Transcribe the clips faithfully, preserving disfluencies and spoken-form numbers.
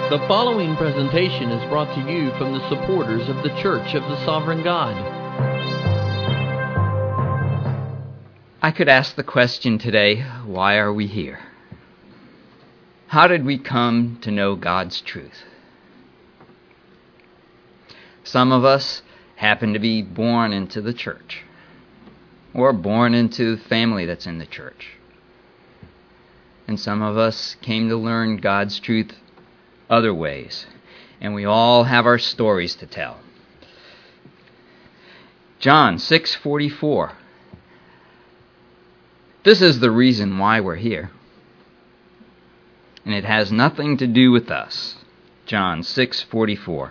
The following presentation is brought to you from the supporters of the Church of the Sovereign God. I could ask the question today, why are we here? How did we come to know God's truth? Some of us happen to be born into the church, or born into the family that's in the church. And some of us came to learn God's truth other ways, and we all have our stories to tell. John six forty-four. This is the reason why we're here, and it has nothing to do with us. John six forty-four.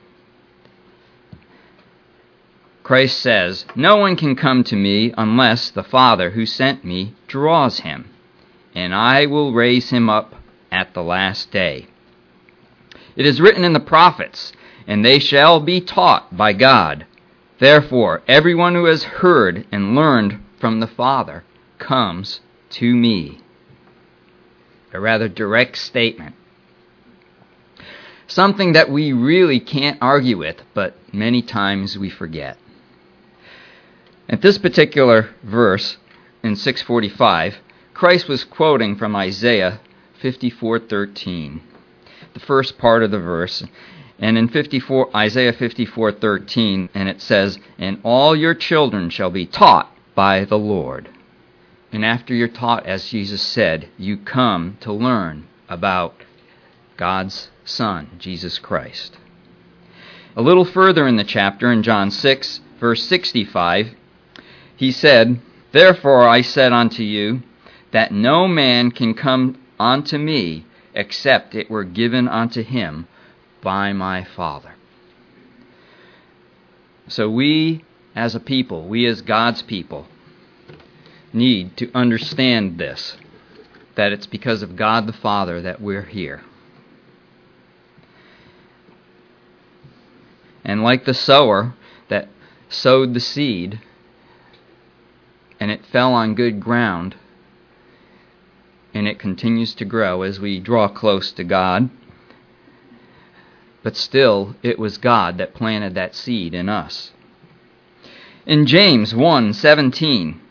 Christ says, "No one can come to me unless the Father who sent me draws him, and I will raise him up at the last day. It is written in the prophets, and they shall be taught by God. Therefore, everyone who has heard and learned from the Father comes to me." A rather direct statement. Something that we really can't argue with, but many times we forget. At this particular verse, in six forty-five, Christ was quoting from Isaiah fifty-four thirteen. The first part of the verse, and in fifty-four, Isaiah fifty-four thirteen, and it says, "And all your children shall be taught by the Lord." And after you're taught, as Jesus said, you come to learn about God's Son, Jesus Christ. A little further in the chapter, in John six, verse sixty-five, he said, "Therefore I said unto you, that no man can come unto me, except it were given unto him by my Father." So we as a people, we as God's people, need to understand this, that it's because of God the Father that we're here. And like the sower that sowed the seed, and it fell on good ground, and it continues to grow as we draw close to God. But still, it was God that planted that seed in us. In James one seventeen,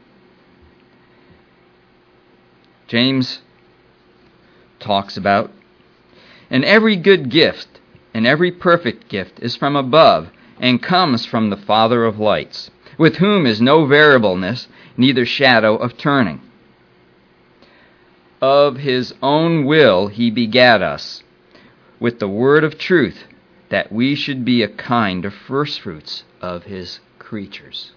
James talks about, "And every good gift and every perfect gift is from above, and comes from the Father of lights, with whom is no variableness, neither shadow of turning. Of his own will he begat us with the word of truth, that we should be a kind of firstfruits of his creatures."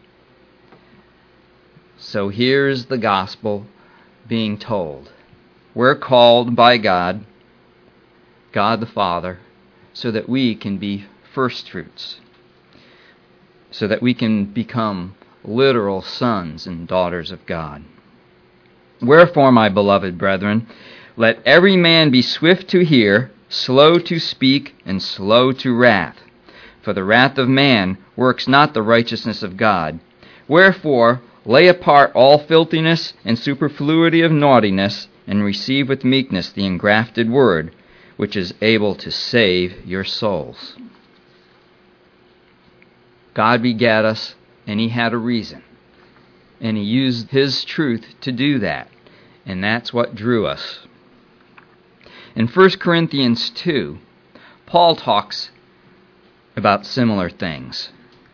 So here's the gospel being told. We're called by God, God the Father, so that we can be firstfruits, so that we can become literal sons and daughters of God. "Wherefore, my beloved brethren, let every man be swift to hear, slow to speak, and slow to wrath. For the wrath of man works not the righteousness of God. Wherefore, lay apart all filthiness and superfluity of naughtiness, and receive with meekness the engrafted word, which is able to save your souls." God begat us, and he had a reason. And he used his truth to do that. And that's what drew us. In First Corinthians two, Paul talks about similar things.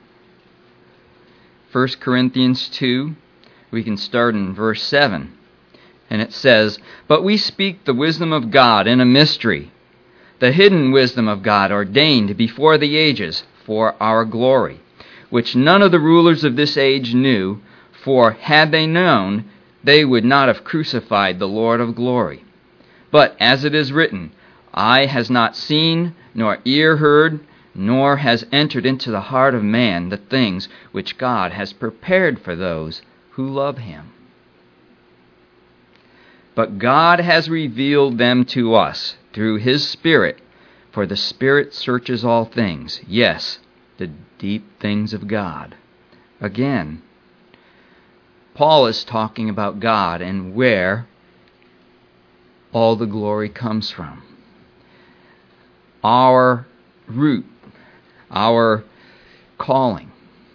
First Corinthians two, we can start in verse seven. And it says, "But we speak the wisdom of God in a mystery, the hidden wisdom of God ordained before the ages for our glory, which none of the rulers of this age knew, for had they known, they would not have crucified the Lord of glory. But as it is written, eye has not seen, nor ear heard, nor has entered into the heart of man the things which God has prepared for those who love him. But God has revealed them to us through his Spirit, for the Spirit searches all things, yes, the deep things of God." Again, Paul is talking about God and where all the glory comes from. our root, our calling.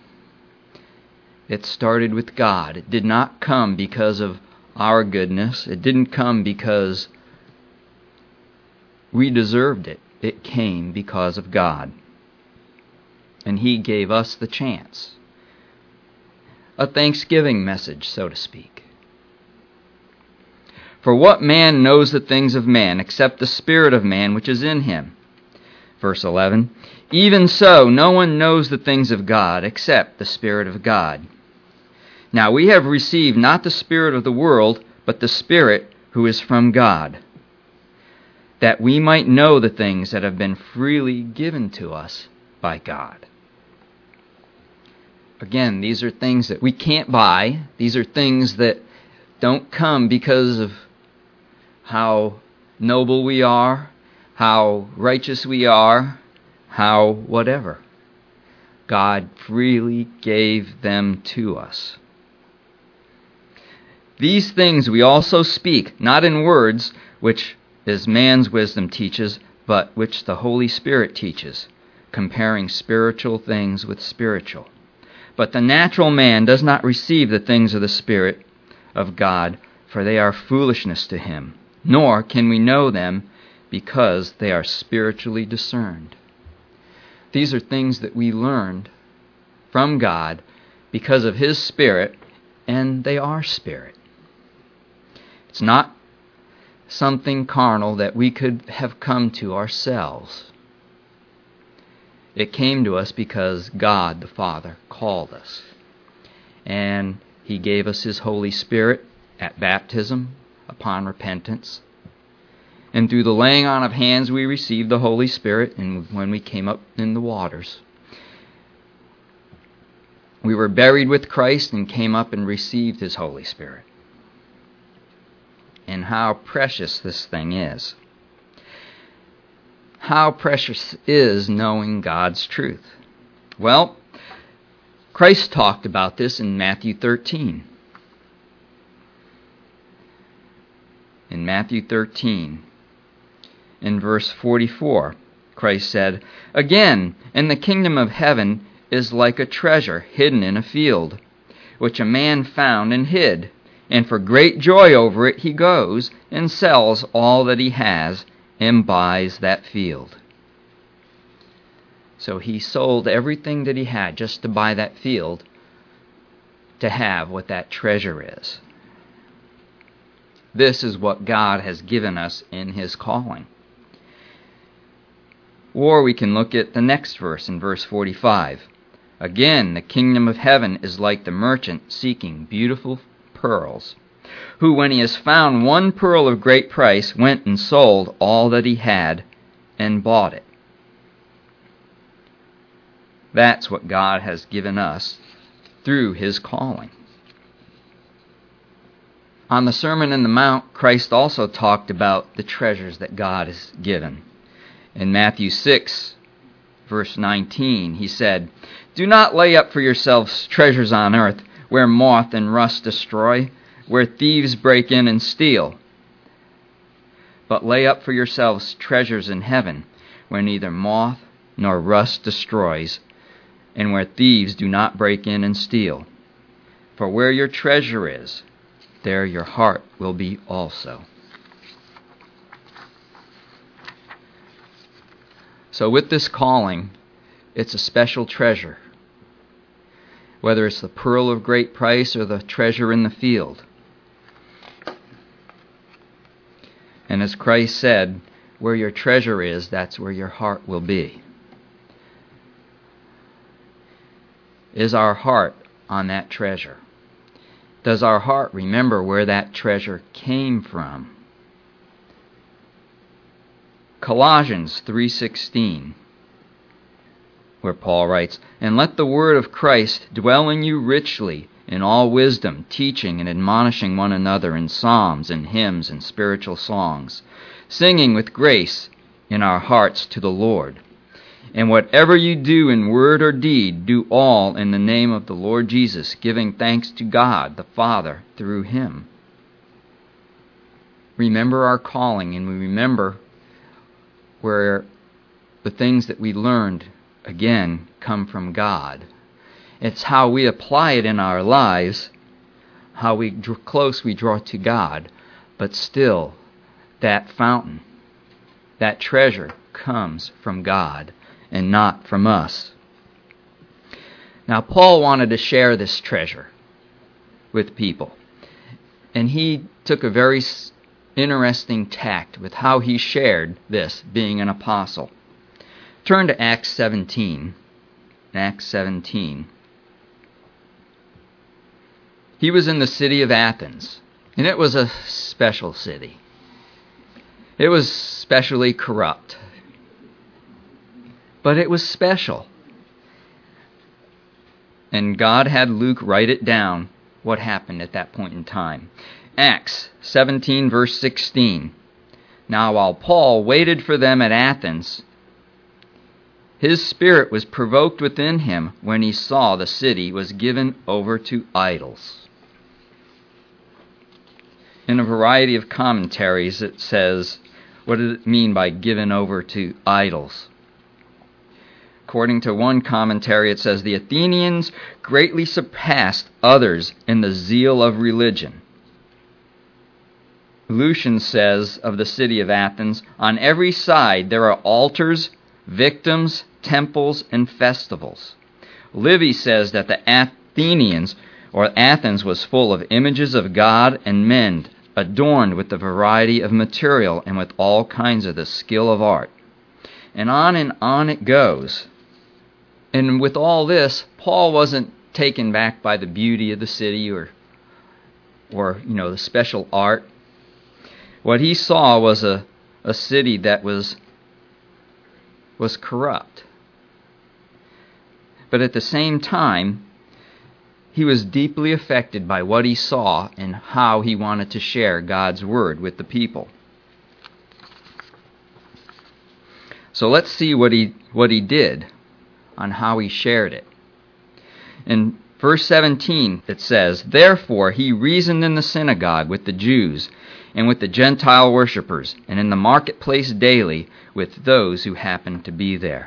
It started with God. It did not come because of our goodness. It didn't come because we deserved it. It came because of God. And He gave us the chance. A thanksgiving message, so to speak. For what man knows the things of man, except the spirit of man which is in him? Verse eleven, even so, no one knows the things of God, except the Spirit of God. Now we have received not the spirit of the world, but the Spirit who is from God, that we might know the things that have been freely given to us by God. Again, these are things that we can't buy. These are things that don't come because of how noble we are, how righteous we are, how whatever. God freely gave them to us. These things we also speak, not in words, which is man's wisdom teaches, but which the Holy Spirit teaches, comparing spiritual things with spiritual. But the natural man does not receive the things of the Spirit of God, for they are foolishness to him, nor can we know them because they are spiritually discerned. These are things that we learned from God because of His Spirit, and they are spirit. It's not something carnal that we could have come to ourselves. It came to us because God the Father called us. And He gave us His Holy Spirit at baptism upon repentance. And through the laying on of hands we received the Holy Spirit, and when we came up in the waters. We were buried with Christ and came up and received His Holy Spirit. And how precious this thing is. How precious is knowing God's truth. Well, Christ talked about this in Matthew thirteen. In Matthew thirteen, in verse forty-four, Christ said, again, and the kingdom of heaven is like a treasure hidden in a field, which a man found and hid. And for great joy over it he goes and sells all that he has and buys that field. So he sold everything that he had just to buy that field, to have what that treasure is. This is what God has given us in His calling. Or we can look at the next verse in verse forty-five. Again, the kingdom of heaven is like the merchant seeking beautiful pearls, who, when he has found one pearl of great price, went and sold all that he had and bought it. That's what God has given us through His calling. On the Sermon on the Mount, Christ also talked about the treasures that God has given. In Matthew six, verse nineteen, He said, do not lay up for yourselves treasures on earth, where moth and rust destroy, where thieves break in and steal. But lay up for yourselves treasures in heaven, where neither moth nor rust destroys, and where thieves do not break in and steal. For where your treasure is, there your heart will be also. So with this calling, it's a special treasure. Whether it's the pearl of great price or the treasure in the field. And as Christ said, where your treasure is, that's where your heart will be. Is our heart on that treasure? Does our heart remember where that treasure came from? Colossians three sixteen, where Paul writes, and let the word of Christ dwell in you richly, in all wisdom, teaching and admonishing one another in psalms and hymns and spiritual songs, singing with grace in our hearts to the Lord. And whatever you do in word or deed, do all in the name of the Lord Jesus, giving thanks to God the Father through Him. Remember our calling, and we remember where the things that we learned, again, come from God. It's how we apply it in our lives, how we draw close we draw to God, but still, that fountain, that treasure comes from God and not from us. Now, Paul wanted to share this treasure with people, and he took a very interesting tact with how he shared this, being an apostle. Turn to Acts seventeen. Acts seventeen. He was in the city of Athens, and it was a special city. It was specially corrupt, but it was special. And God had Luke write it down, what happened at that point in time. Acts seventeen, verse sixteen. Now while Paul waited for them at Athens, his spirit was provoked within him when he saw the city was given over to idols. In a variety of commentaries it says, what does it mean by given over to idols? According to one commentary, it says, the Athenians greatly surpassed others in the zeal of religion. Lucian says of the city of Athens, on every side there are altars, victims, temples, and festivals. Livy says that the Athenians, or Athens, was full of images of God and men, adorned with the variety of material and with all kinds of the skill of art. And on and on it goes. And with all this, Paul wasn't taken back by the beauty of the city or, or you know, the special art. What he saw was a, a city that was, was corrupt. But at the same time, he was deeply affected by what he saw and how he wanted to share God's word with the people. So let's see what he what he did on how he shared it. In verse seventeen it says, therefore he reasoned in the synagogue with the Jews and with the Gentile worshippers, and in the marketplace daily with those who happened to be there.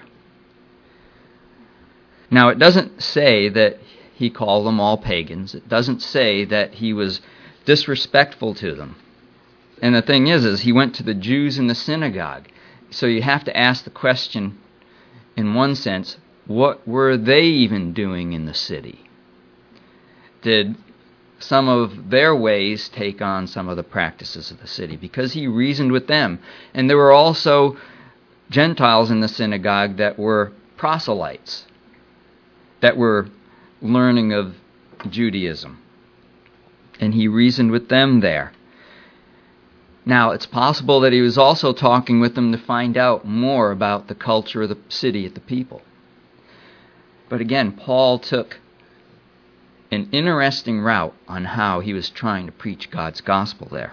Now it doesn't say that he called them all pagans. It doesn't say that he was disrespectful to them. And the thing is, is he went to the Jews in the synagogue. So you have to ask the question, in one sense, what were they even doing in the city? Did some of their ways take on some of the practices of the city? Because he reasoned with them. And there were also Gentiles in the synagogue that were proselytes, that were learning of Judaism. And he reasoned with them there. Now, it's possible that he was also talking with them to find out more about the culture of the city, of the people. But again, Paul took an interesting route on how he was trying to preach God's gospel there.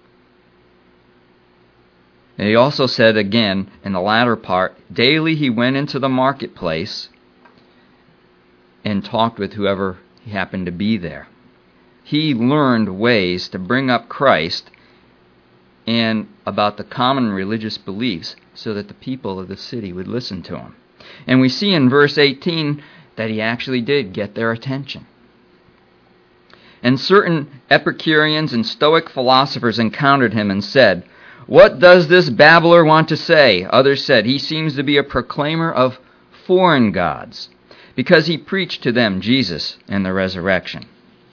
And he also said again, in the latter part, daily he went into the marketplace and talked with whoever he happened to be there. He learned ways to bring up Christ and about the common religious beliefs so that the people of the city would listen to him. And we see in verse eighteen that he actually did get their attention. And certain Epicureans and Stoic philosophers encountered him and said, what does this babbler want to say? Others said, he seems to be a proclaimer of foreign gods, because he preached to them Jesus and the resurrection.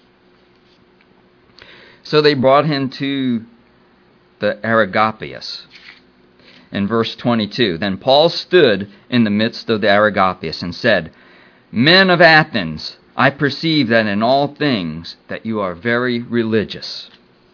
So they brought him to the Areopagus. In verse twenty-two, then Paul stood in the midst of the Areopagus and said, men of Athens, I perceive that in all things that you are very religious.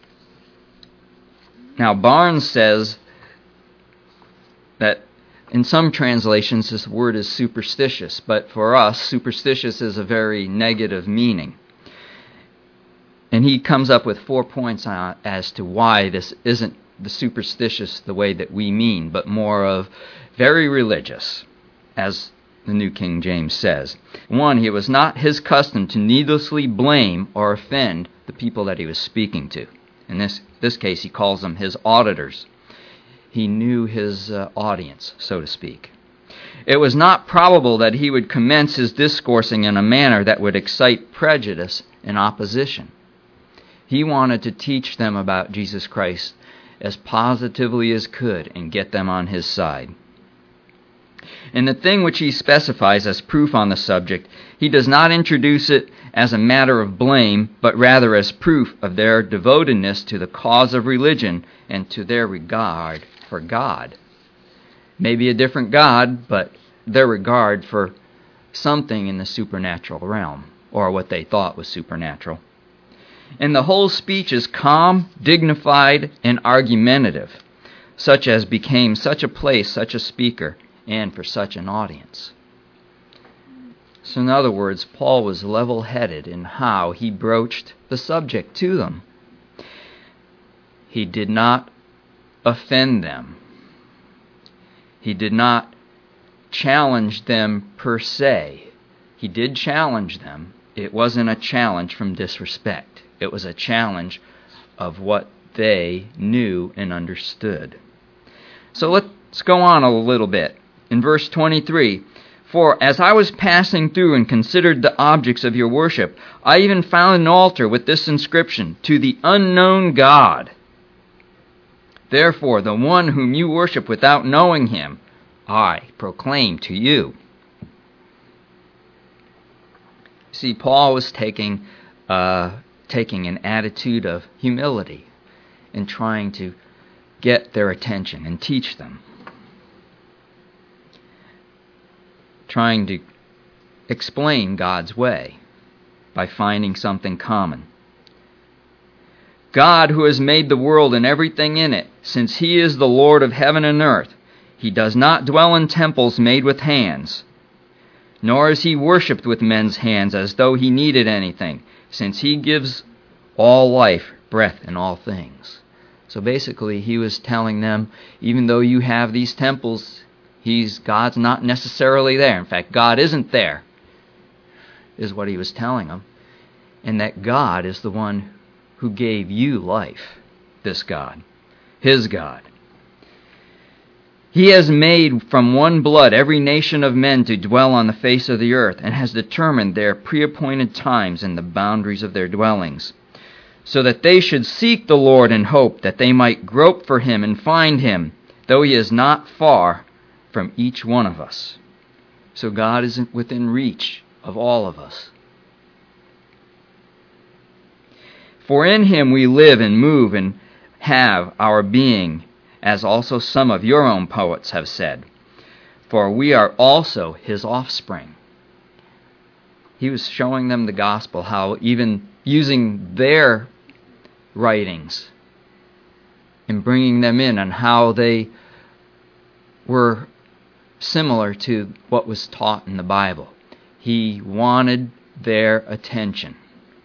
Now Barnes says that in some translations, this word is superstitious, but for us, superstitious is a very negative meaning. And he comes up with four points on, as to why this isn't the superstitious the way that we mean, but more of very religious, as the New King James says. One, it was not his custom to needlessly blame or offend the people that he was speaking to. In this, this case, he calls them his auditors. He knew his uh, audience, so to speak. It was not probable that he would commence his discoursing in a manner that would excite prejudice and opposition. He wanted to teach them about Jesus Christ as positively as could and get them on his side. In the thing which he specifies as proof on the subject, he does not introduce it as a matter of blame, but rather as proof of their devotedness to the cause of religion and to their regard for God. Maybe a different God, but their regard for something in the supernatural realm, or what they thought was supernatural. And the whole speech is calm, dignified, and argumentative, such as became such a place, such a speaker, and for such an audience. So in other words, Paul was level-headed in how he broached the subject to them. He did not offend them. He did not challenge them per se. He did challenge them. It wasn't a challenge from disrespect. It was a challenge of what they knew and understood. So let's go on a little bit. In verse twenty-three, "For as I was passing through and considered the objects of your worship, I even found an altar with this inscription, 'To the unknown God.' Therefore, the one whom you worship without knowing him, I proclaim to you." See, Paul was taking uh, taking an attitude of humility and trying to get their attention and teach them. Trying to explain God's way by finding something common. God, who has made the world and everything in it, since he is the Lord of heaven and earth, he does not dwell in temples made with hands, nor is he worshipped with men's hands as though he needed anything, since he gives all life, breath, and all things. So basically, he was telling them, even though you have these temples, he's God's not necessarily there. In fact, God isn't there, is what he was telling them. And that God is the one who gave you life, this God, his God. He has made from one blood every nation of men to dwell on the face of the earth, and has determined their pre-appointed times and the boundaries of their dwellings, so that they should seek the Lord in hope, that they might grope for him and find him, though he is not far from each one of us. So God is within reach of all of us. For in him we live and move and have our being, as also some of your own poets have said. For we are also his offspring. He was showing them the gospel, how even using their writings and bringing them in, and how they were similar to what was taught in the Bible. He wanted their attention.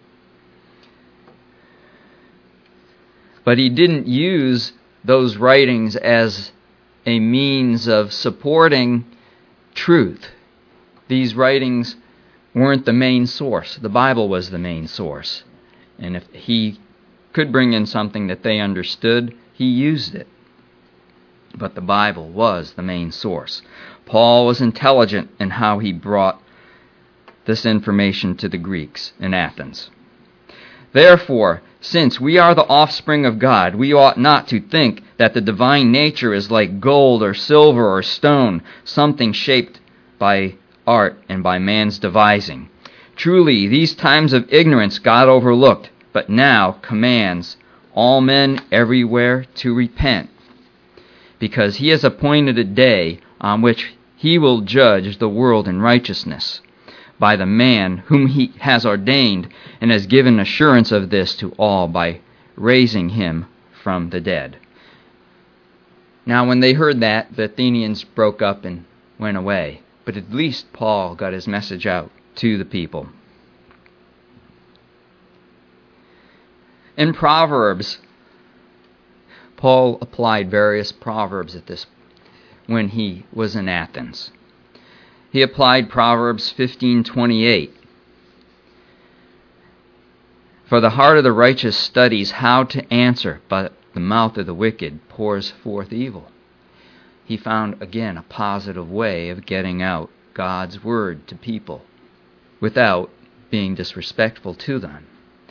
But he didn't use those writings as a means of supporting truth. These writings weren't the main source. The Bible was the main source. And if he could bring in something that they understood, he used it. But the Bible was the main source. Paul was intelligent in how he brought this information to the Greeks in Athens. Therefore, since we are the offspring of God, we ought not to think that the divine nature is like gold or silver or stone, something shaped by art and by man's devising. Truly, these times of ignorance God overlooked, but now commands all men everywhere to repent, because he has appointed a day on which he will judge the world in righteousness by the man whom he has ordained, and has given assurance of this to all by raising him from the dead. Now when they heard that, the Athenians broke up and went away. But at least Paul got his message out to the people. In Proverbs, Paul applied various proverbs at this when he was in Athens. He applied Proverbs fifteen twenty-eight. For the heart of the righteous studies how to answer, but the mouth of the wicked pours forth evil. He he found, again, a positive way of getting out God's word to people without being disrespectful to them.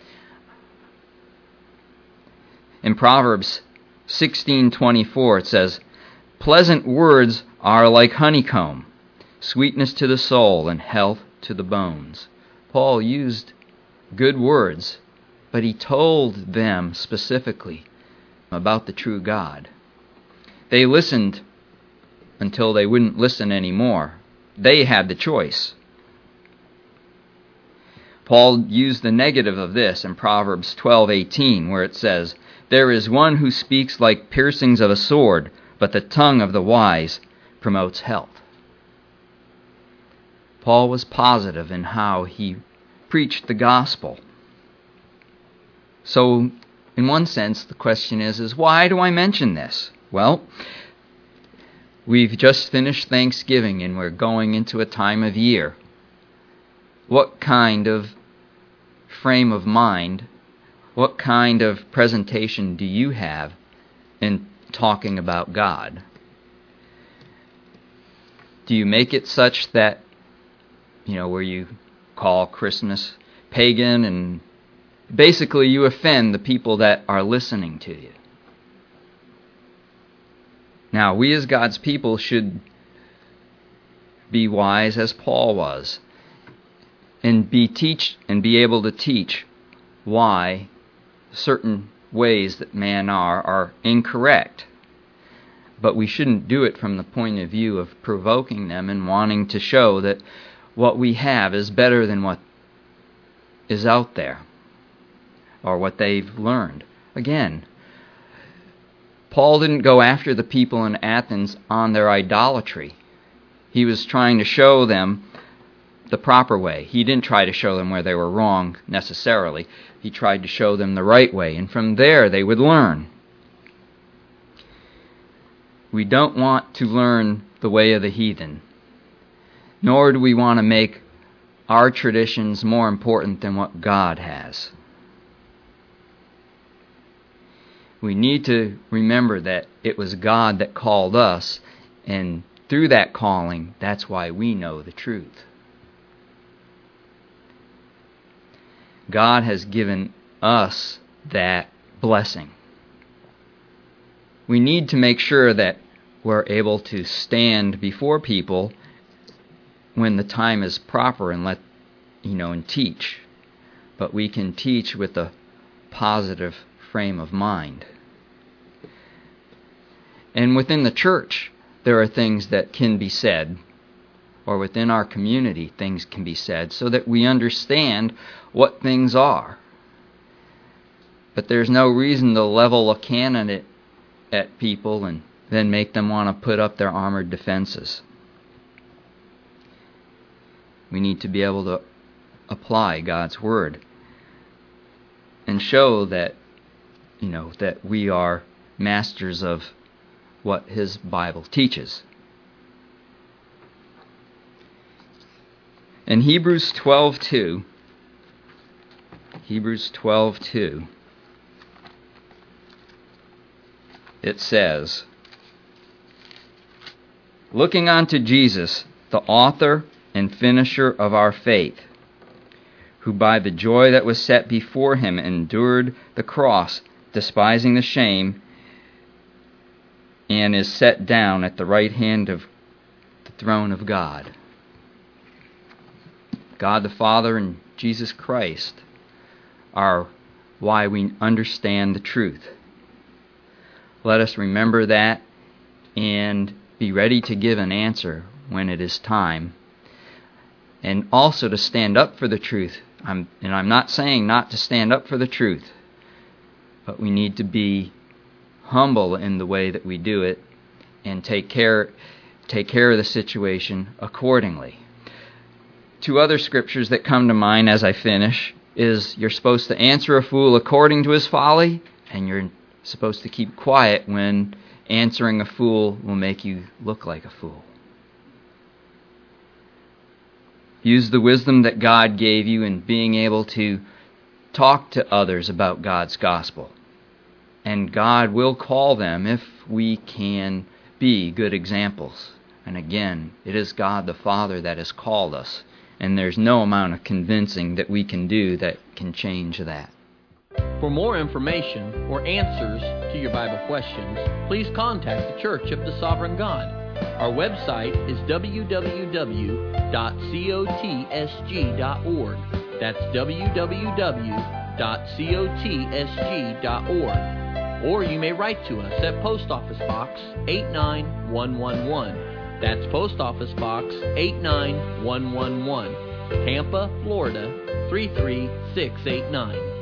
In Proverbs sixteen twenty-four it says, "Pleasant words are like honeycomb, sweetness to the soul and health to the bones." Paul used good words, but he told them specifically about the true God. They listened until they wouldn't listen anymore. They had the choice. Paul used the negative of this in Proverbs twelve eighteen, where it says, "There is one who speaks like piercings of a sword, but the tongue of the wise promotes health." Paul was positive in how he preached the gospel. So, in one sense, the question is, is why do I mention this? Well, we've just finished Thanksgiving and we're going into a time of year. What kind of frame of mind, what kind of presentation do you have in talking about God? Do you make it such that, you know, where you call Christmas pagan and basically you offend the people that are listening to you? Now, we as God's people should be wise as Paul was and be teach and be able to teach why certain ways that man are are incorrect. But we shouldn't do it from the point of view of provoking them and wanting to show that what we have is better than what is out there or what they've learned. Again, Paul didn't go after the people in Athens on their idolatry. He was trying to show them the proper way. He didn't try to show them where they were wrong necessarily. He tried to show them the right way, and from there they would learn. We don't want to learn the way of the heathen, nor do we want to make our traditions more important than what God has. We need to remember that it was God that called us, and through that calling, that's why we know the truth. God has given us that blessing. We need to make sure that we're able to stand before people when the time is proper and let, you know, and teach. But we can teach with a positive frame of mind. And within the church, there are things that can be said, or within our community, things can be said, so that we understand what things are. But there's no reason to level a cannon at, at people and then make them want to put up their armored defenses. We need to be able to apply God's word and show that, you know, that we are masters of what His Bible teaches. In Hebrews twelve two, Hebrews twelve two, it says, "Looking unto Jesus, the author and finisher of our faith, who by the joy that was set before Him endured the cross, despising the shame, and is set down at the right hand of the throne of God." God the Father and Jesus Christ are why we understand the truth. Let us remember that and be ready to give an answer when it is time. And also to stand up for the truth. I'm, and I'm not saying not to stand up for the truth, but we need to be humble in the way that we do it and take care take care of the situation accordingly. Two other scriptures that come to mind as I finish is you're supposed to answer a fool according to his folly, and you're supposed to keep quiet when answering a fool will make you look like a fool. Use the wisdom that God gave you in being able to talk to others about God's gospel. And God will call them if we can be good examples. And again, it is God the Father that has called us, and there's no amount of convincing that we can do that can change that. For more information or answers to your Bible questions, please contact the Church of the Sovereign God. Our website is w w w dot cotsg dot org. That's w w w dot cotsg dot org. Or you may write to us at Post Office Box eight nine one one one. That's Post Office Box eight nine one one one, Tampa, Florida three three six eight nine.